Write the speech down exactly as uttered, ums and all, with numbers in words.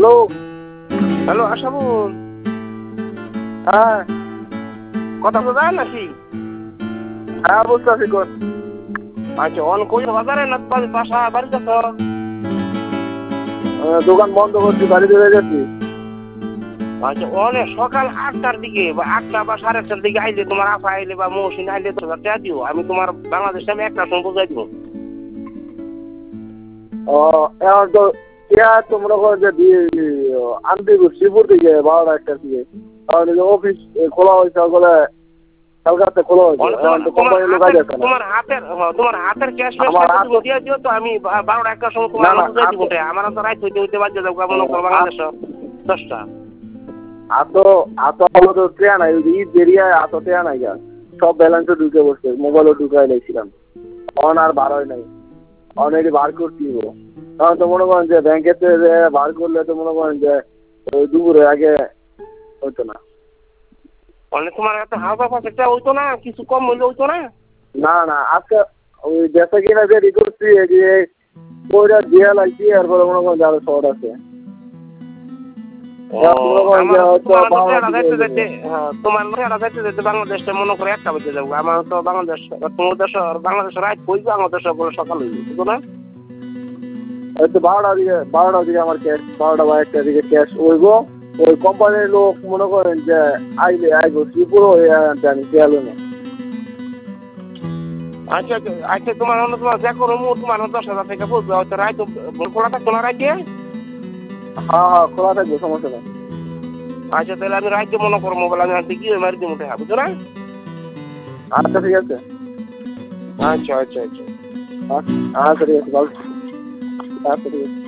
Hello hello Ashabul, হ্যাঁ কথা বলা যায় নাকি? হ্যাঁ বুঝতে আছি কোন আচ্ছা, অন কই বাজারে না বাড়ি বাসা বাড়িতে তো? দোকান বন্ধ করছি, বাড়িতে হয়ে যাচ্ছি। আচ্ছা, অনেক সকাল আটটার দিকে বা আটটা বা সাড়ে আটটার দিকে আইলে তোমার আপা আইলে বা মৌসিন আইলে তো টাকা দিও, আমি তোমার বাংলাদেশে আমি একটা সময় বুঝাই দিব। ও এখন তো ইয়া তোমরা করো যে আনতে শ্রীপুর থেকে বারোটা একটার দিকে, তাহলে অফিস খোলা হয়েছে বলে কালকাতে খোলা হয়েছে, এখন তো কোম্পানির লোক আগে আছে না। তোমার হাতের তোমার হাতের ক্যাশ আমার হাত দিয়ে দিও তো, আমি বারোটা একটার সময় না তোমার না বুঝাই দিব। আমার তো রাইত হইতে হইতে বাজে যাবো মনে করো বাংলাদেশ দশটা। এত এত হলো তো ট্রেন নাই, ঈদ বেরিয়ে এত ট্রেন নাই গা, সব ব্যালেন্সে ঢুকে বসছে, মোবাইলও ঢুকাই নিয়েছিলাম, অন আর বার হয় নাই, অলরেডি বার করছি। তখন তো মনে করেন যে ব্যাংকের থেকে বার করলে তো মনে করেন যে ওই দুপুরে আগে হতো না। অনেক তোমার এত হালকা পাশে হইতো না, কিছু কম হইলে হইতো না। না না আজকে ওই বেচা কিনা রেডি করছি, যে ওইটা দিয়ে লাগছি, এরপরে মনে করেন যে আরো শর্ট আছে। বাংলাদেশটা মনে করে একটা বেজে যাবো, আমার তো বাংলাদেশ তোমার দেশ বাংলাদেশ রাত হইবে, আমার দেশ সকাল হইবে, বুঝো না? হয়তো বারোটার দিকে বারোটার দিকে আমার ক্যাশ, বারোটা বা একটার দিকে ক্যাশ হইব। ওই কোম্পানির লোক মনে করেন যে আইলে আইব শ্রীপুরও আমি গেল না। আচ্ছা আচ্ছা, তোমার তোমার যা করো তোমার দশ হাজার টাকা বলবে, হয়তো রায় তো খোলা থাকতো না রাইতে। হ্যাঁ হ্যাঁ খোলা থাকবে, সমস্যা নেই। আচ্ছা, তাহলে আমি রাইতে মনে করো মোবাইল আমি আনতে গিয়ে মারি দিব টাকা, বুঝছো না? আচ্ছা ঠিক আছে। আচ্ছা আচ্ছা আচ্ছা আচ্ছা ঠিক আছে, ভালো। আচ্ছা ঠিক আছে।